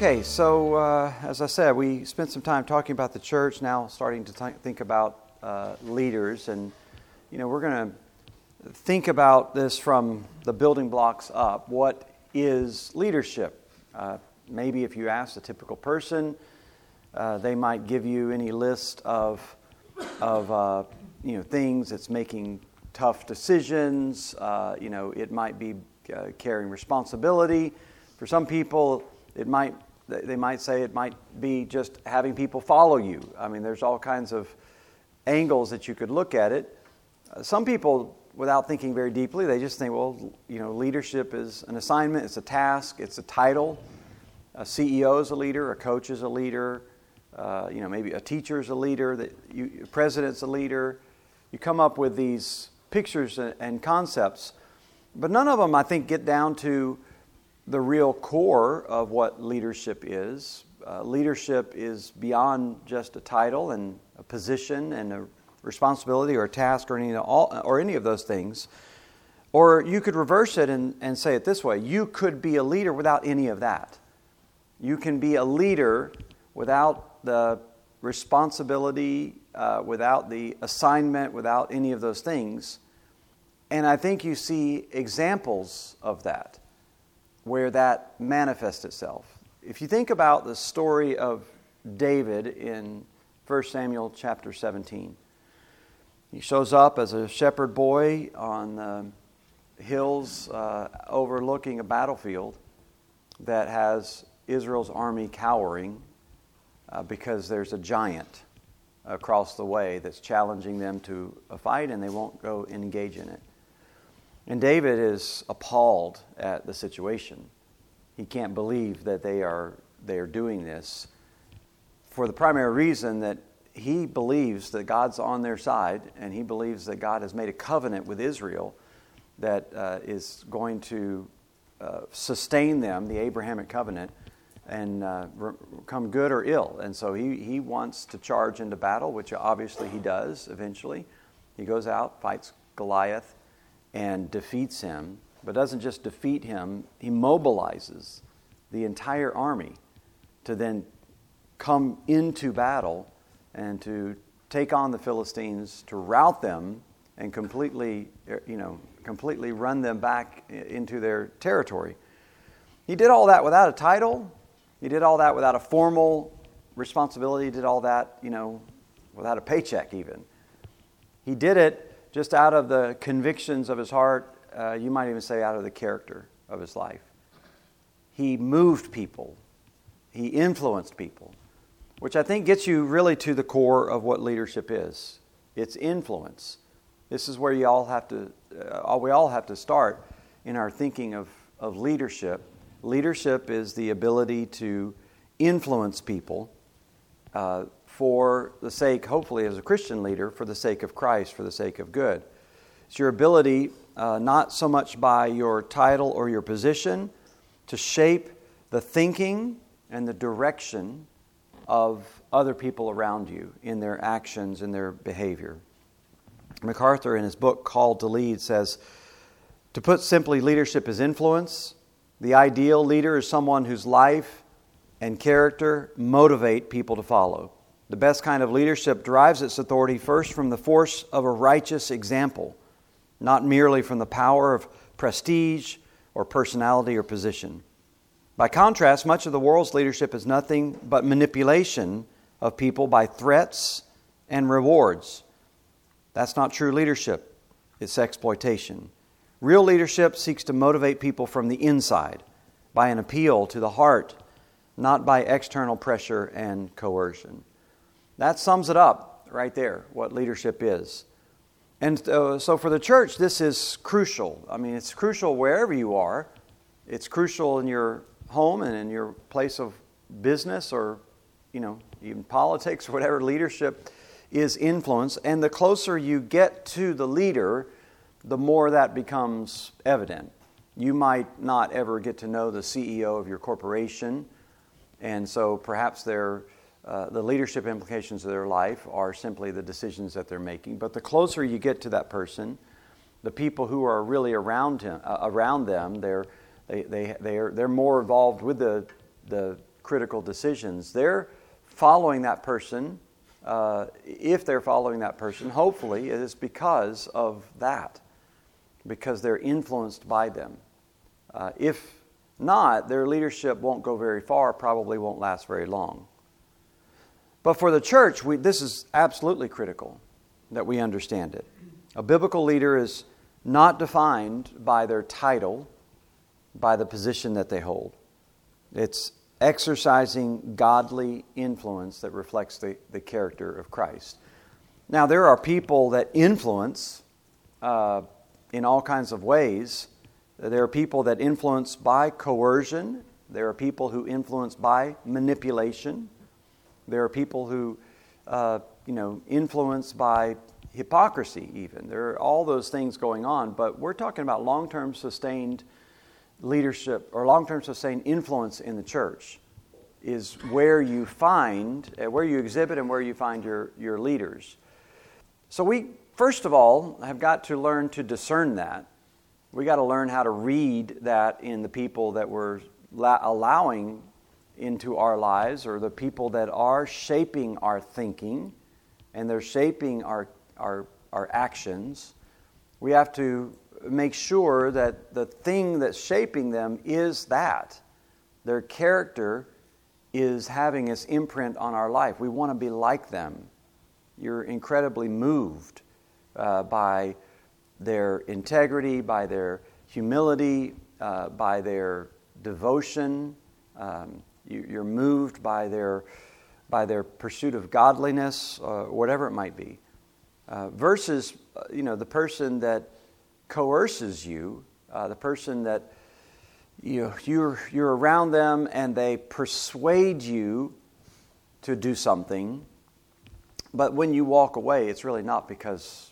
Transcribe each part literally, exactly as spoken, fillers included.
Okay, so uh, as I said, we spent some time talking about the church, now starting to th- think about uh, leaders. And, you know, we're going to think about this from the building blocks up. What is leadership? Uh, maybe if you ask a typical person, uh, they might give you any list of, of uh, you know, things that's making tough decisions. Uh, you know, it might be uh, carrying responsibility. For some people, it might they might say it might be just having people follow you. I mean, there's all kinds of angles that you could look at it. Uh, some people, without thinking very deeply, they just think, well, you know, leadership is an assignment, it's a task, it's a title. A C E O is a leader, a coach is a leader, uh, you know, maybe a teacher is a leader, that you, a president's a leader. You come up with these pictures and, and concepts, but none of them, I think, get down to the real core of what leadership is. Uh, leadership is beyond just a title and a position and a responsibility or a task or any, all, or any of those things. Or you could reverse it and, and say it this way. You could be a leader without any of that. You can be a leader without the responsibility, uh, without the assignment, without any of those things. And I think you see examples of that, where that manifests itself. If you think about the story of David in First Samuel chapter seventeen, he shows up as a shepherd boy on the hills uh, overlooking a battlefield that has Israel's army cowering uh, because there's a giant across the way that's challenging them to a fight, and they won't go and engage in it. And David is appalled at the situation. He can't believe that they are they are doing this for the primary reason that he believes that God's on their side, and he believes that God has made a covenant with Israel that uh, is going to uh, sustain them, the Abrahamic covenant, and uh, come good or ill. And so he, he wants to charge into battle, which obviously he does eventually. He goes out, fights Goliath, and defeats him, but doesn't just defeat him, he mobilizes the entire army to then come into battle and to take on the Philistines, to rout them and completely, you know, completely run them back into their territory. He did all that without a title. He did all that without a formal responsibility. He did all that, you know, without a paycheck even. He did it just out of the convictions of his heart, uh, you might even say out of the character of his life. He moved people. He influenced people, which I think gets you really to the core of what leadership is. It's influence. This is where you all have to, uh, we all have to start in our thinking of, of leadership. Leadership is the ability to influence people uh, for the sake, hopefully as a Christian leader, for the sake of Christ, for the sake of good. It's your ability, uh, not so much by your title or your position, to shape the thinking and the direction of other people around you in their actions and their behavior. MacArthur, in his book Called to Lead, says, to put simply, leadership is influence. The ideal leader is someone whose life and character motivate people to follow. The best kind of leadership derives its authority first from the force of a righteous example, not merely from the power of prestige or personality or position. By contrast, much of the world's leadership is nothing but manipulation of people by threats and rewards. That's not true leadership. It's exploitation. Real leadership seeks to motivate people from the inside by an appeal to the heart, not by external pressure and coercion. That sums it up right there, what leadership is. And uh, so for the church, this is crucial. I mean, it's crucial wherever you are. It's crucial in your home and in your place of business or, you know, even politics or whatever. Leadership is influence. And the closer you get to the leader, the more that becomes evident. You might not ever get to know the C E O of your corporation, and so perhaps they're Uh, the leadership implications of their life are simply the decisions that they're making. But the closer you get to that person, the people who are really around him, uh, around them, they're they they they are they're more involved with the the critical decisions. They're following that person. Uh, if they're following that person, hopefully it is because of that, because they're influenced by them. Uh, if not, their leadership won't go very far, probably won't last very long. But for the church, we, this is absolutely critical that we understand it. A biblical leader is not defined by their title, by the position that they hold. It's exercising godly influence that reflects the, the character of Christ. Now, there are people that influence uh, in all kinds of ways. There are people that influence by coercion. There are people who influence by manipulation. There are people who, uh, you know, influence by hypocrisy even. There are all those things going on, but we're talking about long-term sustained leadership or long-term sustained influence in the church is where you find, uh, where you exhibit and where you find your, your leaders. So we, first of all, have got to learn to discern that. We got to learn how to read that in the people that we're la- allowing into our lives, or the people that are shaping our thinking and they're shaping our, our, our actions. We have to make sure that the thing that's shaping them is that. Their character is having its imprint on our life. We want to be like them. You're incredibly moved uh, by their integrity, by their humility, uh, by their devotion. Um, you, you're moved by their by their pursuit of godliness, uh, whatever it might be. Uh, versus, uh, you know, the person that coerces you, uh, the person that you know, you're you're around them and they persuade you to do something, but when you walk away, it's really not because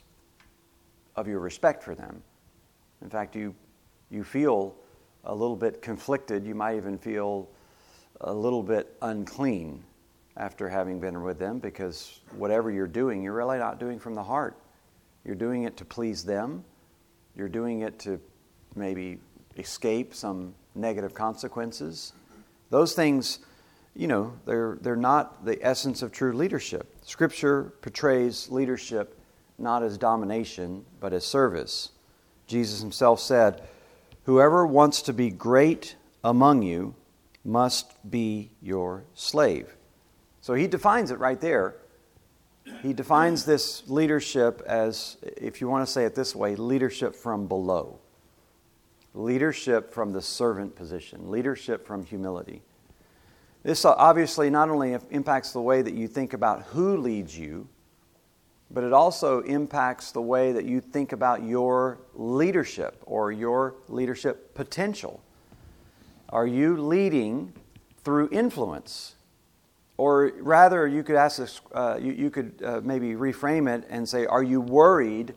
of your respect for them. In fact, you you feel a little bit conflicted. You might even feel a little bit unclean after having been with them, because whatever you're doing, you're really not doing from the heart. You're doing it to please them. You're doing it to maybe escape some negative consequences. Those things, you know, they're they're not the essence of true leadership. Scripture portrays leadership not as domination, but as service. Jesus himself said, "Whoever wants to be great among you must be your slave." So he defines it right there. He defines this leadership as, if you want to say it this way, leadership from below. Leadership from the servant position. Leadership from humility. This obviously not only impacts the way that you think about who leads you, but it also impacts the way that you think about your leadership or your leadership potential. Are you leading through influence? Or rather, you could ask this, uh, you, you could uh, maybe reframe it and say, are you worried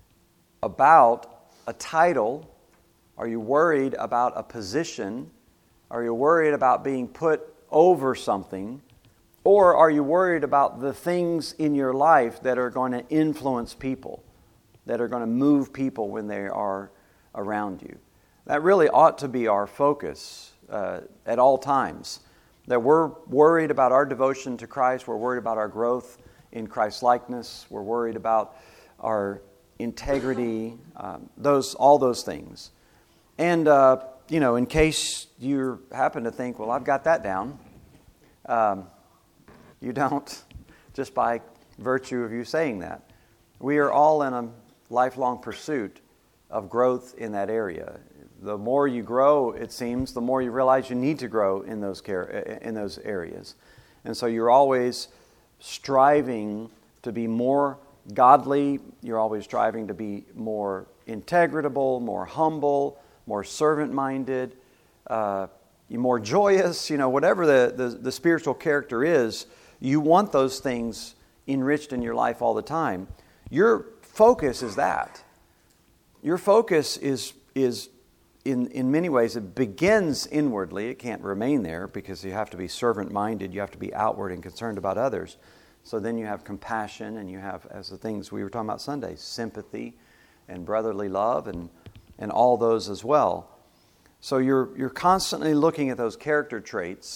about a title? Are you worried about a position? Are you worried about being put over something? Or are you worried about the things in your life that are going to influence people, that are going to move people when they are around you? That really ought to be our focus uh, at all times. That we're worried about our devotion to Christ, we're worried about our growth in Christ's likeness, we're worried about our integrity, um, those all those things. And, uh, you know, in case you happen to think, well, I've got that down, um, you don't, just by virtue of you saying that. We are all in a lifelong pursuit of growth in that area. The more you grow, it seems, the more you realize you need to grow in those care, in those areas. And so you're always striving to be more godly. You're always striving to be more integritable, more humble, more servant-minded, uh, more joyous. You know, whatever the, the, the spiritual character is, you want those things enriched in your life all the time. Your focus is that. Your focus is is In, in many ways, it begins inwardly. It can't remain there because you have to be servant-minded. You have to be outward and concerned about others. So then you have compassion, and you have, as the things we were talking about Sunday, sympathy and brotherly love and, and all those as well. So you're, you're constantly looking at those character traits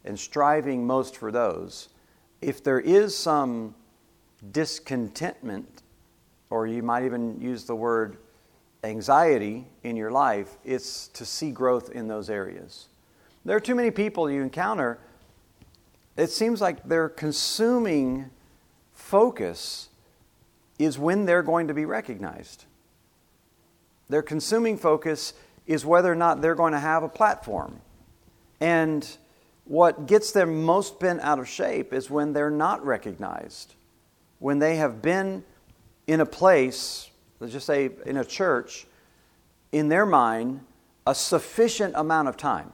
and striving most for those. If there is some discontentment, or you might even use the word anxiety in your life, it's to see growth in those areas. There are too many people you encounter, it seems like their consuming focus is when they're going to be recognized. Their consuming focus is whether or not they're going to have a platform. And what gets them most bent out of shape is when they're not recognized. When they have been in a place, let's just say in a church, in their mind, a sufficient amount of time,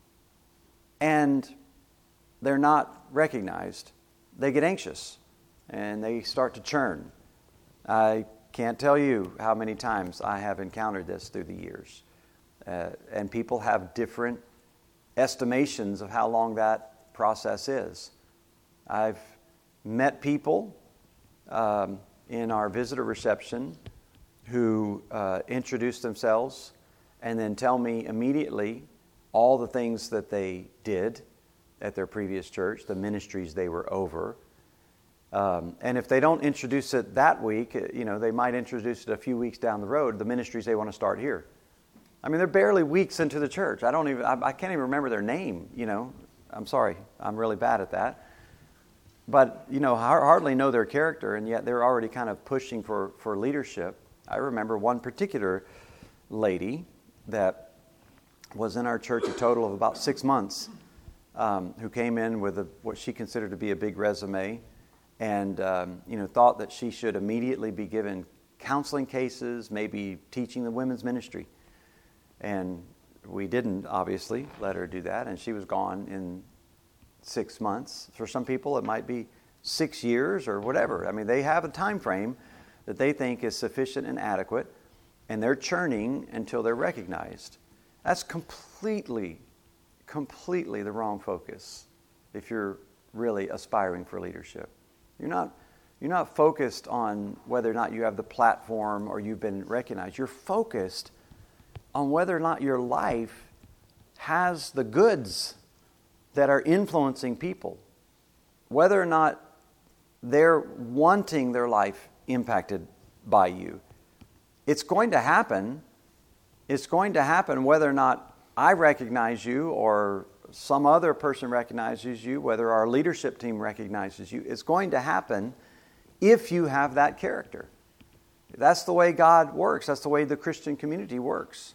and they're not recognized, they get anxious and they start to churn. I can't tell you how many times I have encountered this through the years. Uh, and people have different estimations of how long that process is. I've met people um, in our visitor reception who uh, introduce themselves and then tell me immediately all the things that they did at their previous church, the ministries they were over. Um, and if they don't introduce it that week, you know, they might introduce it a few weeks down the road, the ministries they want to start here. I mean, they're barely weeks into the church. I don't even, I, I can't even remember their name, you know. I'm sorry, I'm really bad at that. But, you know, I hardly know their character, and yet they're already kind of pushing for, for leadership. I remember one particular lady that was in our church a total of about six months, um, who came in with a, what she considered to be a big resume, and um, you know, thought that she should immediately be given counseling cases, maybe teaching the women's ministry. And we didn't, obviously, let her do that, and she was gone in six months. For some people, it might be six years or whatever. I mean, they have a time frame that they think is sufficient and adequate, and they're churning until they're recognized. That's completely, completely the wrong focus if you're really aspiring for leadership. You're not, you're not focused on whether or not you have the platform or you've been recognized. You're focused on whether or not your life has the goods that are influencing people. Whether or not they're wanting their life impacted by you. It's going to happen. It's going to happen whether or not I recognize you or some other person recognizes you, whether our leadership team recognizes you. It's going to happen if you have that character. That's the way God works. That's the way the Christian community works.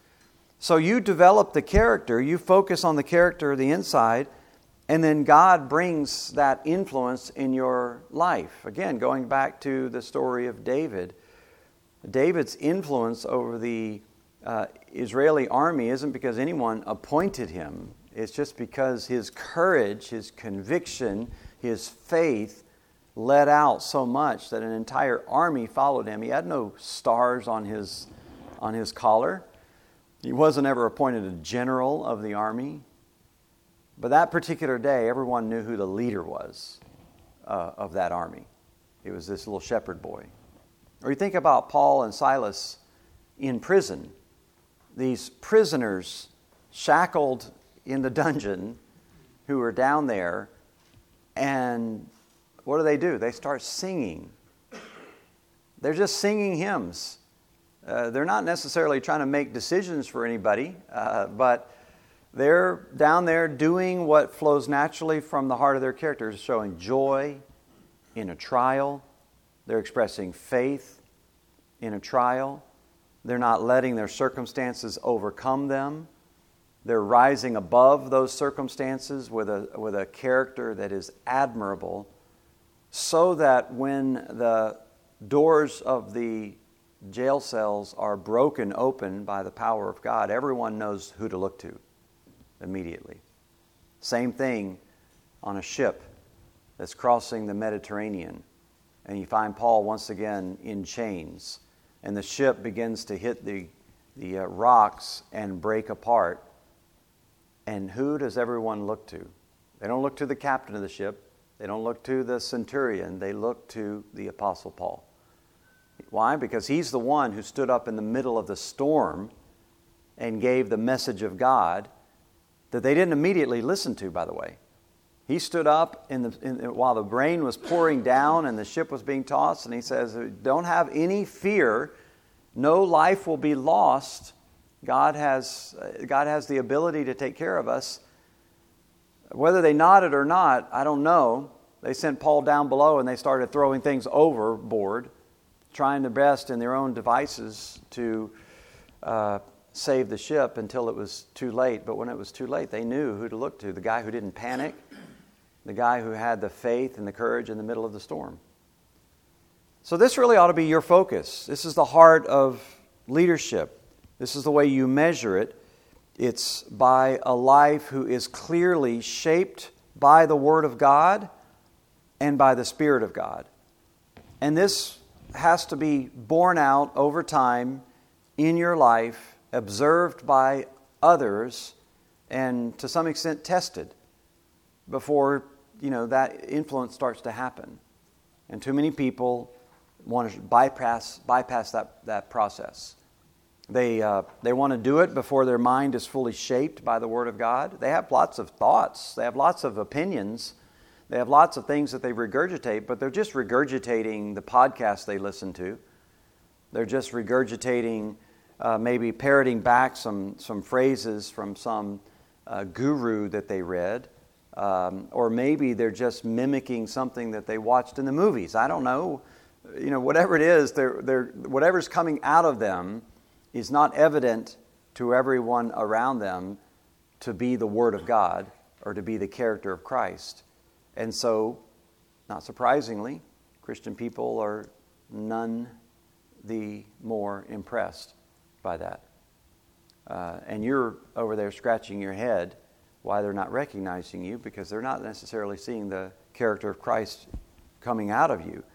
So you develop the character, you focus on the character of the inside, and then God brings that influence in your life. Again, going back to the story of David, David's influence over the uh, Israeli army isn't because anyone appointed him. It's just because his courage, his conviction, his faith led out so much that an entire army followed him. He had no stars on his on his collar. He wasn't ever appointed a general of the army. But that particular day, everyone knew who the leader was uh, of that army. It was this little shepherd boy. Or you think about Paul and Silas in prison. These prisoners shackled in the dungeon who are down there, and what do they do? They start singing. They're just singing hymns. Uh, they're not necessarily trying to make decisions for anybody, uh, but they're down there doing what flows naturally from the heart of their characters, showing joy in a trial. They're expressing faith in a trial. They're not letting their circumstances overcome them. They're rising above those circumstances with a with a character that is admirable, so that when the doors of the jail cells are broken open by the power of God, everyone knows who to look to immediately. Same thing on a ship that's crossing the Mediterranean, and you find Paul once again in chains, and the ship begins to hit the, the uh, rocks and break apart. And who does everyone look to? They don't look to the captain of the ship. They don't look to the centurion. They look to the Apostle Paul. Why? Because he's the one who stood up in the middle of the storm and gave the message of God that they didn't immediately listen to, by the way. He stood up in the, in, while the rain was pouring down and the ship was being tossed, and he says, don't have any fear. No life will be lost. God has, God has the ability to take care of us. Whether they nodded or not, I don't know. They sent Paul down below and they started throwing things overboard, trying their best in their own devices to uh, save the ship until it was too late. But when it was too late, they knew who to look to. The guy who didn't panic, the guy who had the faith and the courage in the middle of the storm. So this really ought to be your focus. This is the heart of leadership. This is the way you measure it. It's by a life who is clearly shaped by the Word of God and by the Spirit of God. And this has to be borne out over time in your life, observed by others, and to some extent tested before, you know, that influence starts to happen. And too many people want to bypass bypass that, that process. They uh, they want to do it before their mind is fully shaped by the Word of God. They have lots of thoughts. They have lots of opinions. They have lots of things that they regurgitate, but they're just regurgitating the podcast they listen to. They're just regurgitating, uh, maybe parroting back some, some phrases from some uh, guru that they read. Um, or maybe they're just mimicking something that they watched in the movies. I don't know. You know, whatever it is, they're, they're, whatever's coming out of them is not evident to everyone around them to be the Word of God or to be the character of Christ. And so, not surprisingly, Christian people are none the more impressed by that. Uh, and you're over there scratching your head why they're not recognizing you, because they're not necessarily seeing the character of Christ coming out of you.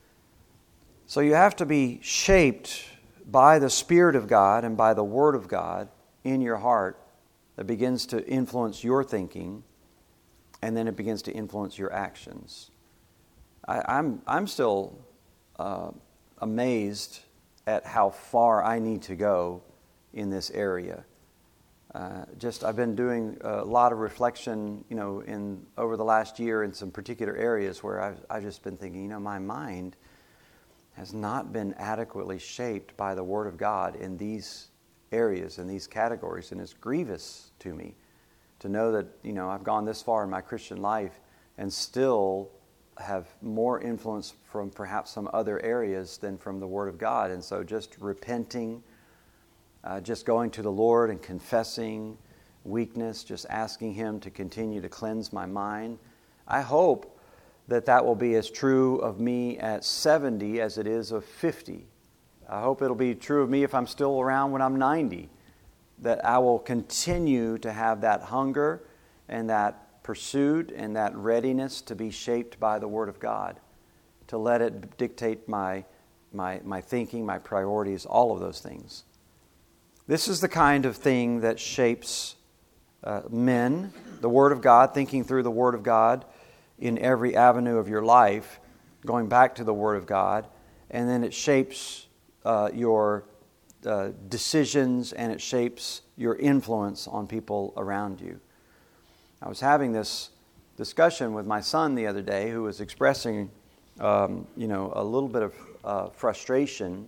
So you have to be shaped by the Spirit of God and by the Word of God in your heart that begins to influence your thinking, and then it begins to influence your actions. I, I'm I'm still uh, amazed at how far I need to go in this area. Uh, just I've been doing a lot of reflection, you know, in over the last year in some particular areas where I've I've just been thinking, you know, my mind has not been adequately shaped by the Word of God in these areas, in these categories, and it's grievous to me to know that, you know, I've gone this far in my Christian life and still have more influence from perhaps some other areas than from the Word of God. And so just repenting, uh, just going to the Lord and confessing weakness, just asking Him to continue to cleanse my mind. I hope that that will be as true of me at seventy as it is of fifty. I hope it'll be true of me if I'm still around when I'm ninety, that I will continue to have that hunger and that pursuit and that readiness to be shaped by the Word of God, to let it dictate my, my, my thinking, my priorities, all of those things. This is the kind of thing that shapes uh, men, the Word of God, thinking through the Word of God in every avenue of your life, going back to the Word of God, and then it shapes uh, your uh, decisions and it shapes your influence on people around you. I was having this discussion with my son the other day, who was expressing, um, you know, a little bit of uh, frustration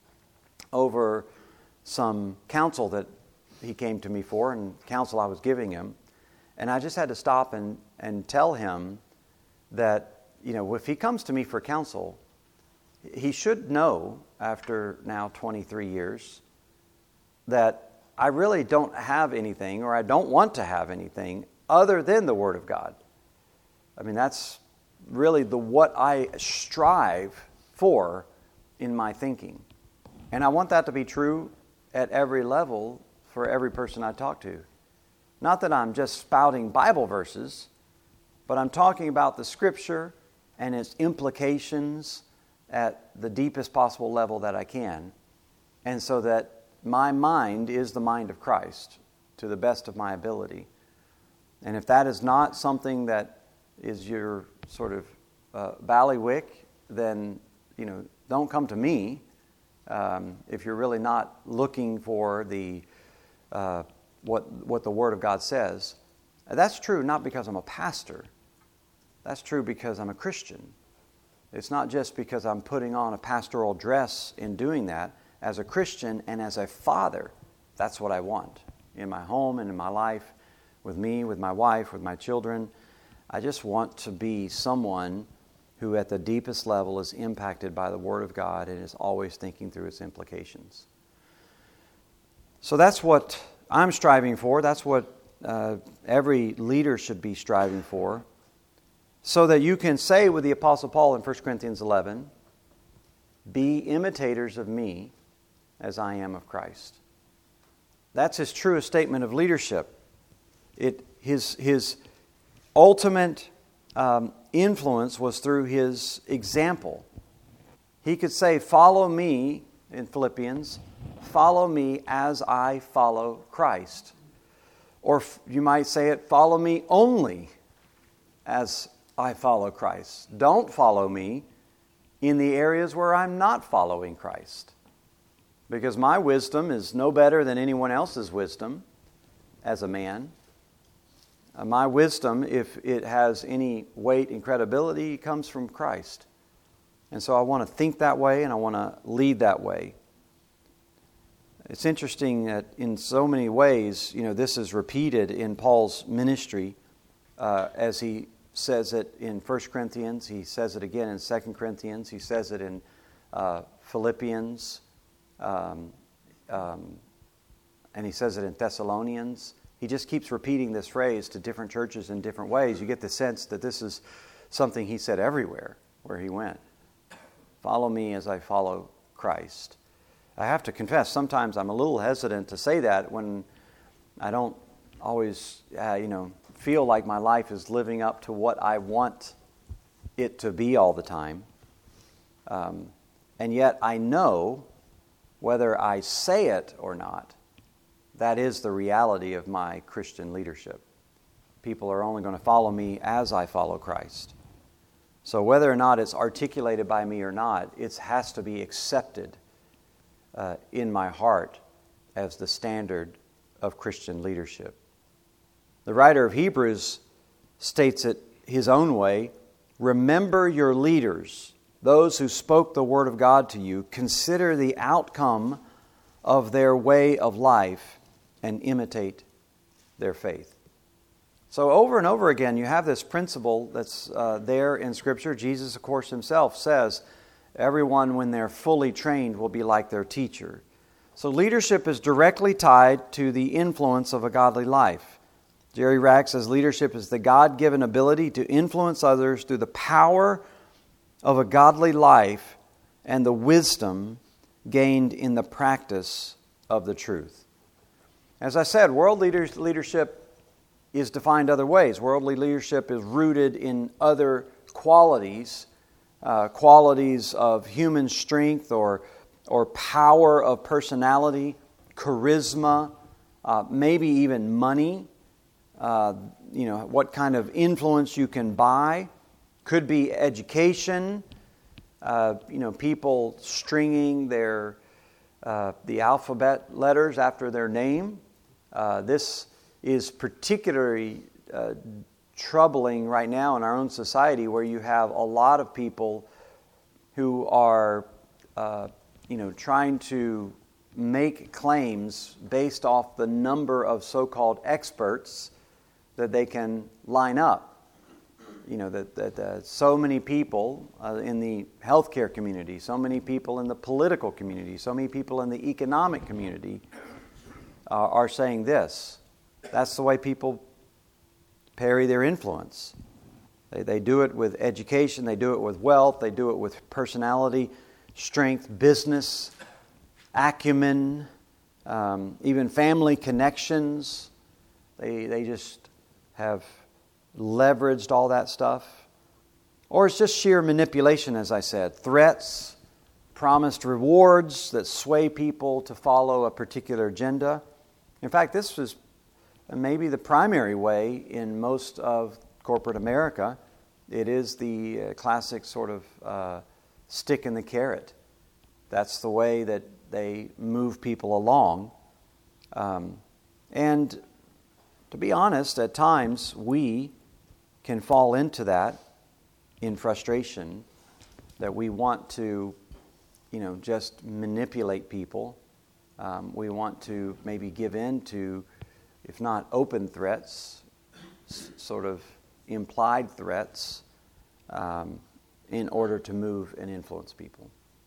over some counsel that he came to me for, and counsel I was giving him. And I just had to stop and, and tell him that, you know, if he comes to me for counsel, he should know, after now twenty-three years, that I really don't have anything, or I don't want to have anything other than the Word of God. I mean, that's really the what I strive for in my thinking. And I want that to be true at every level for every person I talk to. Not that I'm just spouting Bible verses, but I'm talking about the Scripture and its implications at the deepest possible level that I can, and so that my mind is the mind of Christ to the best of my ability. And if that is not something that is your sort of uh, ballywick, then, you know, don't come to me um, if you're really not looking for the uh, what, what the Word of God says. That's true not because I'm a pastor. That's true because I'm a Christian. It's not just because I'm putting on a pastoral dress in doing that. As a Christian and as a father, that's what I want in my home and in my life, with me, with my wife, with my children. I just want to be someone who at the deepest level is impacted by the Word of God and is always thinking through its implications. So that's what I'm striving for. That's what uh, every leader should be striving for. So that you can say with the Apostle Paul in First Corinthians eleven, be imitators of me as I am of Christ. That's his truest statement of leadership. It, his, his ultimate um, influence was through his example. He could say, follow me, in Philippians, follow me as I follow Christ. Or f- you might say it, follow me only as I follow Christ. Don't follow me in the areas where I'm not following Christ. Because my wisdom is no better than anyone else's wisdom as a man. Uh, my wisdom, if it has any weight and credibility, comes from Christ. And so I want to think that way and I want to lead that way. It's interesting that in so many ways, you know, this is repeated in Paul's ministry uh, as he says it in First Corinthians, he says it again in Second Corinthians, he says it in uh, Philippians, um, um, and he says it in Thessalonians. He just keeps repeating this phrase to different churches in different ways. You get the sense that this is something he said everywhere where he went. Follow me as I follow Christ. I have to confess, sometimes I'm a little hesitant to say that when I don't always, uh, you know, feel like my life is living up to what I want it to be all the time. Um, and yet I know, whether I say it or not, that is the reality of my Christian leadership. People are only going to follow me as I follow Christ. So whether or not it's articulated by me or not, it has to be accepted uh, in my heart as the standard of Christian leadership. The writer of Hebrews states it his own way. Remember your leaders, those who spoke the word of God to you. Consider the outcome of their way of life and imitate their faith. So over and over again, you have this principle that's uh, there in Scripture. Jesus, of course, himself says, everyone, when they're fully trained, will be like their teacher. So leadership is directly tied to the influence of a godly life. Jerry Rack says leadership is the God-given ability to influence others through the power of a godly life and the wisdom gained in the practice of the truth. As I said, world leaders, leadership is defined other ways. Worldly leadership is rooted in other qualities, uh, qualities of human strength or, or power of personality, charisma, uh, maybe even money. Uh, you know, what kind of influence you can buy. Could be education, uh, you know, people stringing their uh, the alphabet letters after their name. Uh, this is particularly uh, troubling right now in our own society, where you have a lot of people who are, uh, you know, trying to make claims based off the number of so-called experts that they can line up. You know, that, that uh, so many people uh, in the healthcare community, so many people in the political community, so many people in the economic community uh, are saying this. That's the way people parry their influence. They, they do it with education, they do it with wealth, they do it with personality, strength, business, acumen, um, even family connections. They, they just have leveraged all that stuff. Or it's just sheer manipulation, as I said. Threats, promised rewards that sway people to follow a particular agenda. In fact, this is maybe the primary way in most of corporate America. It is the uh, classic sort of uh, stick in the carrot. That's the way that they move people along. Um, And to be honest, at times we can fall into that in frustration, that we want to, you know, just manipulate people. Um, we want to maybe give in to, if not open threats, s- sort of implied threats, um, in order to move and influence people.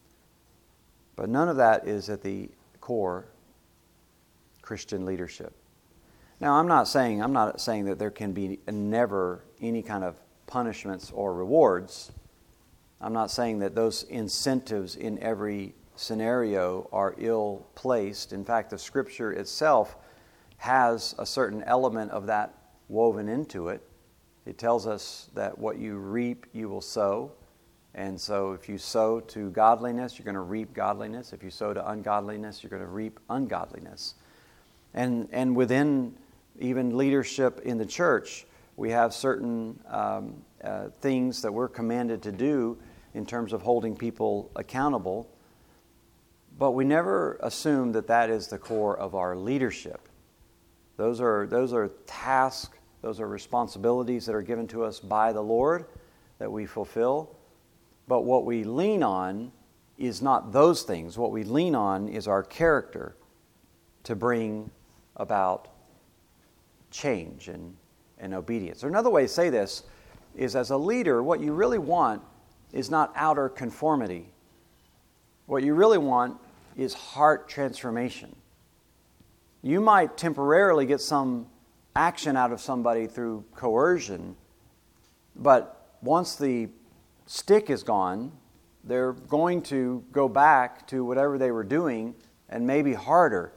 But none of that is at the core Christian leadership. Now, I'm not saying I'm not saying that there can be never any kind of punishments or rewards. I'm not saying that those incentives in every scenario are ill-placed. In fact, the Scripture itself has a certain element of that woven into it. It tells us that what you reap, you will sow. And so if you sow to godliness, you're going to reap godliness. If you sow to ungodliness, you're going to reap ungodliness. And and within even leadership in the church, we have certain um, uh, things that we're commanded to do in terms of holding people accountable. But we never assume that that is the core of our leadership. Those are those are tasks, those are responsibilities that are given to us by the Lord that we fulfill. But what we lean on is not those things. What we lean on is our character to bring about change and, and obedience. Or another way to say this is, as a leader, what you really want is not outer conformity. What you really want is heart transformation. You might temporarily get some action out of somebody through coercion, but once the stick is gone, they're going to go back to whatever they were doing, and maybe harder.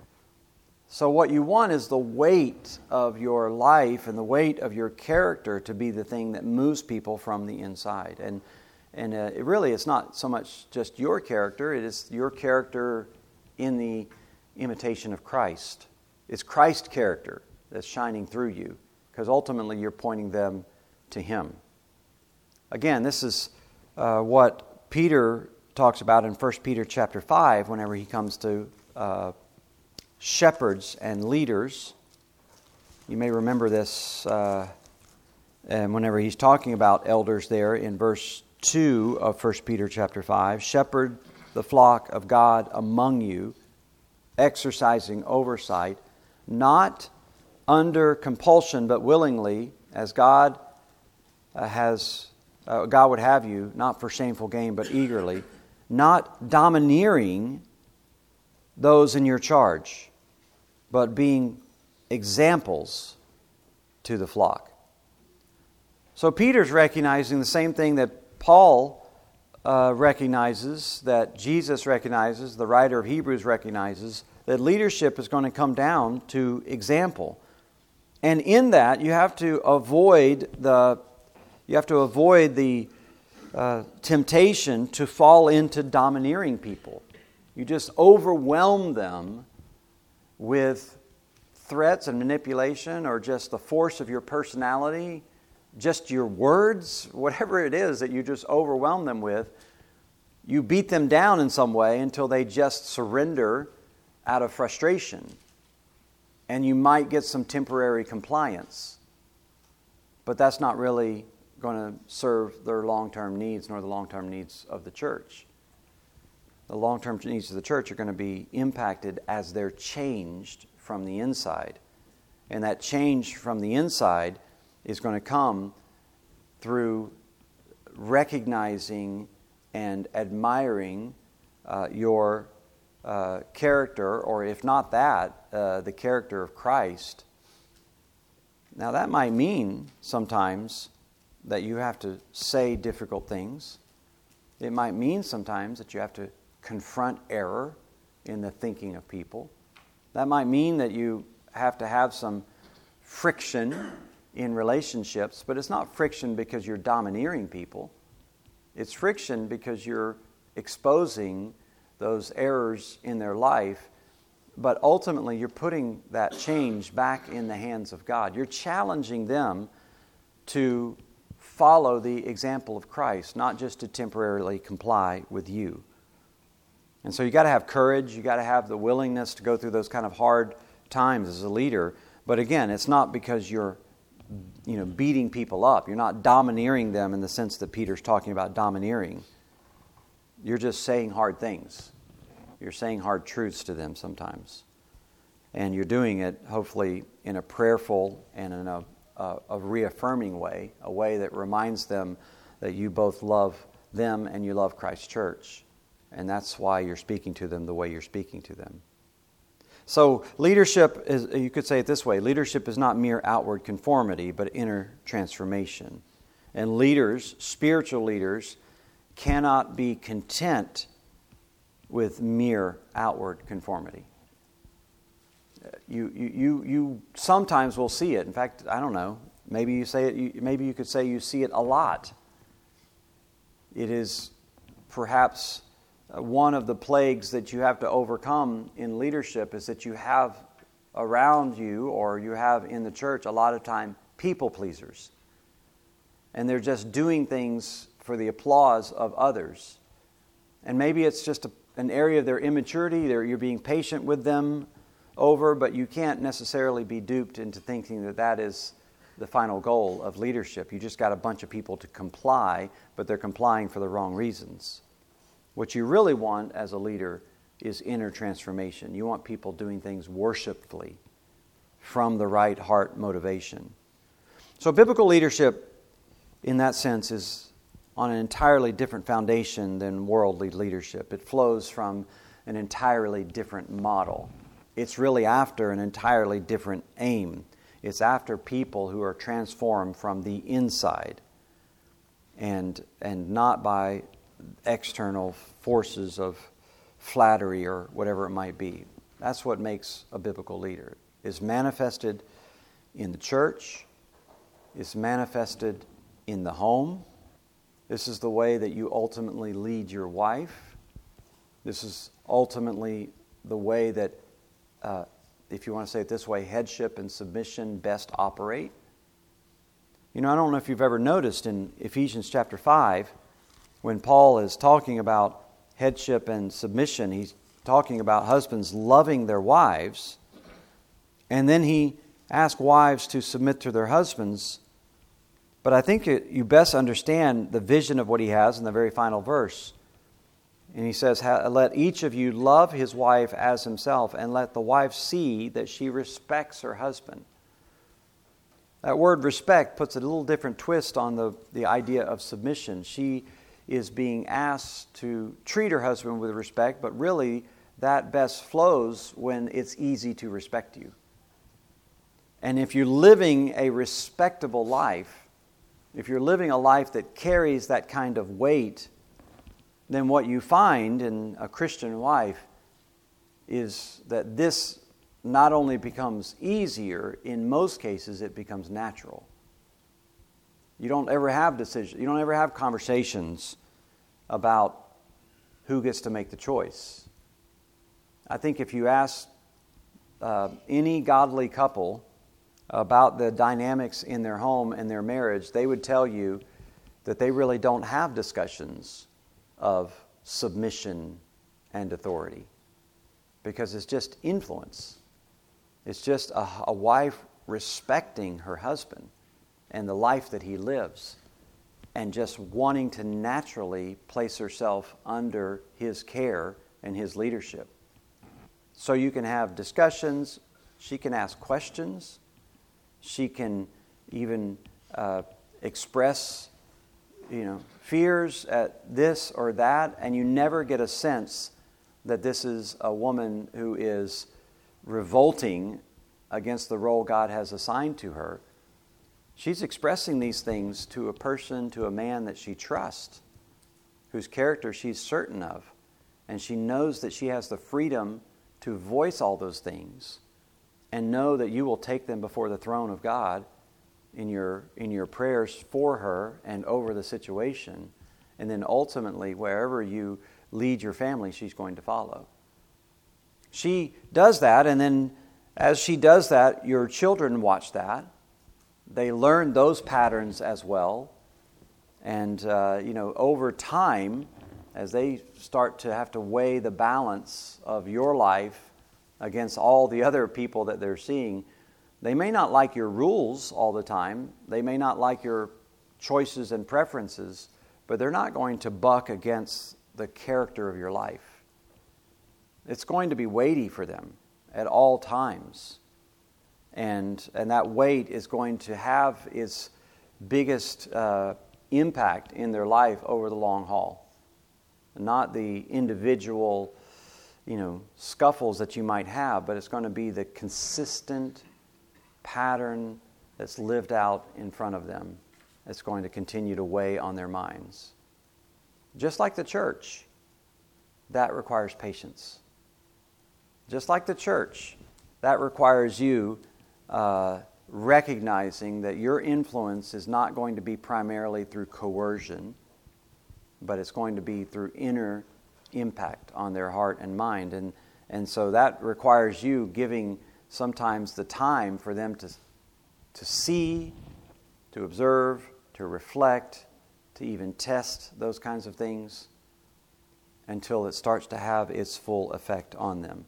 So what you want is the weight of your life and the weight of your character to be the thing that moves people from the inside. And and uh, it really, it's not so much just your character, it is your character in the imitation of Christ. It's Christ's character that's shining through you, because ultimately you're pointing them to Him. Again, this is uh, what Peter talks about in First Peter chapter five whenever he comes to uh, shepherds and leaders. You may remember this uh, and whenever he's talking about elders there in verse two of First Peter chapter five. Shepherd the flock of God among you, exercising oversight, not under compulsion but willingly, as God uh, has uh, God would have you, not for shameful gain but eagerly, not domineering those in your charge, but being examples to the flock. So Peter's recognizing the same thing that Paul uh, recognizes, that Jesus recognizes, the writer of Hebrews recognizes, that leadership is going to come down to example. And in that, you have to avoid the you have to avoid the uh, temptation to fall into domineering people. You just overwhelm them with threats and manipulation, or just the force of your personality, just your words, whatever it is that you just overwhelm them with. You beat them down in some way until they just surrender out of frustration. And you might get some temporary compliance. But that's not really going to serve their long-term needs nor the long-term needs of the church. The long-term needs of the church are going to be impacted as they're changed from the inside. And that change from the inside is going to come through recognizing and admiring uh, your uh, character, or if not that, uh, the character of Christ. Now that might mean sometimes that you have to say difficult things. It might mean sometimes that you have to confront error in the thinking of people. That might mean that you have to have some friction in relationships, but it's not friction because you're domineering people. It's friction because you're exposing those errors in their life, but ultimately you're putting that change back in the hands of God. You're challenging them to follow the example of Christ, not just to temporarily comply with you. And so you got to have courage, you got to have the willingness to go through those kind of hard times as a leader. But again, it's not because you're, you know, beating people up. You're not domineering them in the sense that Peter's talking about domineering. You're just saying hard things. You're saying hard truths to them sometimes. And you're doing it, hopefully, in a prayerful and in a, a, a reaffirming way, a way that reminds them that you both love them and you love Christ Church. And that's why you're speaking to them the way you're speaking to them. So leadership is, you could say it this way, leadership is not mere outward conformity, but inner transformation. And leaders, spiritual leaders, cannot be content with mere outward conformity. You, you, you, you sometimes will see it. In fact, I don't know, maybe you say it, you, maybe you could say you see it a lot. It is perhaps one of the plagues that you have to overcome in leadership is that you have around you or you have in the church a lot of time people pleasers. And they're just doing things for the applause of others. And maybe it's just a, an area of their immaturity. They're, you're being patient with them over, but you can't necessarily be duped into thinking that that is the final goal of leadership. You just got a bunch of people to comply, but they're complying for the wrong reasons. What you really want as a leader is inner transformation. You want people doing things worshipfully from the right heart motivation. So biblical leadership, in that sense, is on an entirely different foundation than worldly leadership. It flows from an entirely different model. It's really after an entirely different aim. It's after people who are transformed from the inside and and not by external forces of flattery or whatever it might be. That's what makes a biblical leader. It's manifested in the church. It's manifested in the home. This is the way that you ultimately lead your wife. This is ultimately the way that, uh, if you want to say it this way, headship and submission best operate. You know, I don't know if you've ever noticed in Ephesians chapter five, when Paul is talking about headship and submission, he's talking about husbands loving their wives, and then he asks wives to submit to their husbands. But I think you best understand the vision of what he has in the very final verse. And he says, let each of you love his wife as himself, and let the wife see that she respects her husband. That word respect puts a little different twist on the, the idea of submission. She is being asked to treat her husband with respect, but really that best flows when it's easy to respect you. And if you're living a respectable life, if you're living a life that carries that kind of weight, then what you find in a Christian wife is that this not only becomes easier, in most cases it becomes natural. You don't ever have decisions, you don't ever have conversations about who gets to make the choice. I think if you ask uh, any godly couple about the dynamics in their home and their marriage, they would tell you that they really don't have discussions of submission and authority, because it's just influence. It's just a, a wife respecting her husband and the life that he lives, and just wanting to naturally place herself under his care and his leadership. So you can have discussions, she can ask questions, she can even uh, express, you know, fears at this or that, and you never get a sense that this is a woman who is revolting against the role God has assigned to her. She's expressing these things to a person, to a man that she trusts, whose character she's certain of, and she knows that she has the freedom to voice all those things and know that you will take them before the throne of God in your in your prayers for her and over the situation. And then ultimately, wherever you lead your family, she's going to follow. She does that, and then as she does that, your children watch that. They learn those patterns as well. And, uh, you know, over time, as they start to have to weigh the balance of your life against all the other people that they're seeing. They may not like your rules all the time. They may not like your choices and preferences, but they're not going to buck against the character of your life. It's going to be weighty for them at all times. And, and that weight is going to have its biggest uh, impact in their life over the long haul. Not the individual, you know, scuffles that you might have, but it's going to be the consistent pattern that's lived out in front of them that's going to continue to weigh on their minds. Just like the church, that requires patience. Just like the church, that requires you uh, recognizing that your influence is not going to be primarily through coercion, but it's going to be through inner impact on their heart and mind. And, and so that requires you giving sometimes the time for them to, to see, to observe, to reflect, to even test those kinds of things until it starts to have its full effect on them.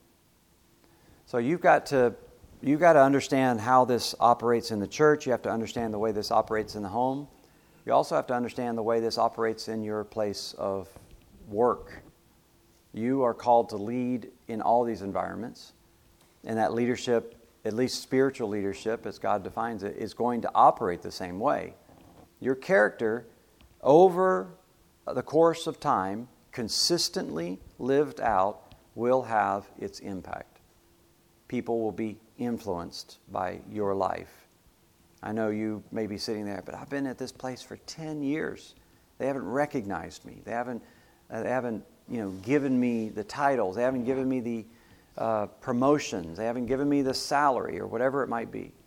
So you've got to you've got to understand how this operates in the church. You have to understand the way this operates in the home. You also have to understand the way this operates in your place of work. You are called to lead in all these environments. And that leadership, at least spiritual leadership, as God defines it, is going to operate the same way. Your character, over the course of time, consistently lived out, will have its impact. People will be influenced by your life. I know you may be sitting there, but I've been at this place for ten years. They haven't recognized me. They haven't, uh, they haven't, you know, given me the titles. They haven't given me the uh, promotions. They haven't given me the salary or whatever it might be.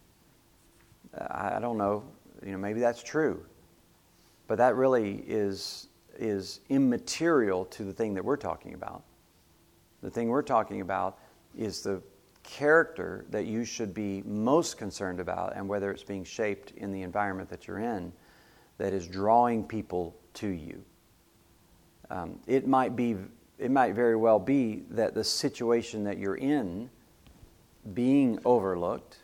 Uh, I don't know. You know, maybe that's true, but that really is is immaterial to the thing that we're talking about. The thing we're talking about is the character that you should be most concerned about, and whether it's being shaped in the environment that you're in that is drawing people to you. Um, it might be, it might very well be that the situation that you're in, being overlooked,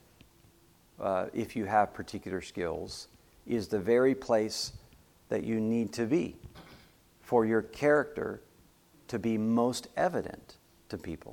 uh, if you have particular skills, is the very place that you need to be for your character to be most evident to people.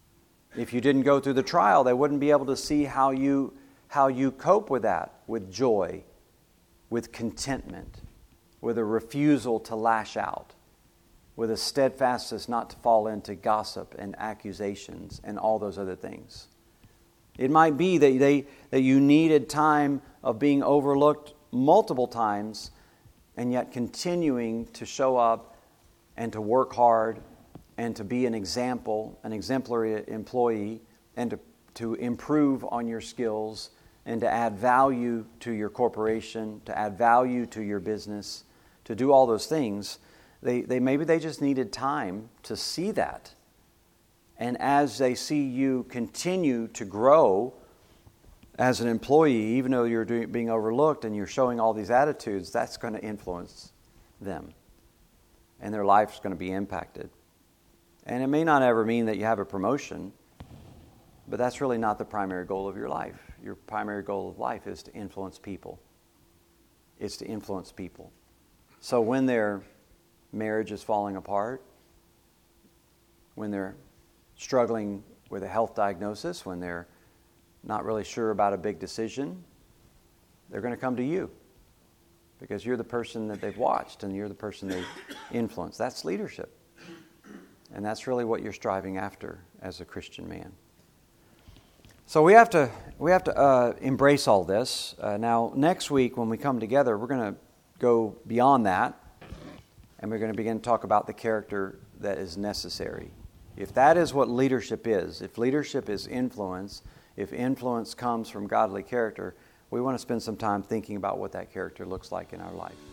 If you didn't go through the trial, they wouldn't be able to see how you how you cope with that, with joy, with contentment, with a refusal to lash out, with a steadfastness not to fall into gossip and accusations and all those other things. It might be that they that you needed time of being overlooked multiple times, and yet continuing to show up and to work hard and to be an example, an exemplary employee, and to, to improve on your skills and to add value to your corporation, to add value to your business, to do all those things. They, they maybe they just needed time to see that. And as they see you continue to grow as an employee, even though you're doing, being overlooked and you're showing all these attitudes, that's going to influence them. And their life's going to be impacted. And it may not ever mean that you have a promotion, but that's really not the primary goal of your life. Your primary goal of life is to influence people. It's to influence people. So when their marriage is falling apart, when they're struggling with a health diagnosis, when they're not really sure about a big decision, they're going to come to you because you're the person that they've watched and you're the person they've influenced. That's leadership. And that's really what you're striving after as a Christian man. So we have to we have to uh, embrace all this. Uh, now, next week when we come together, we're going to go beyond that, and we're going to begin to talk about the character that is necessary. If that is what leadership is, if leadership is influence, if influence comes from godly character, we want to spend some time thinking about what that character looks like in our life.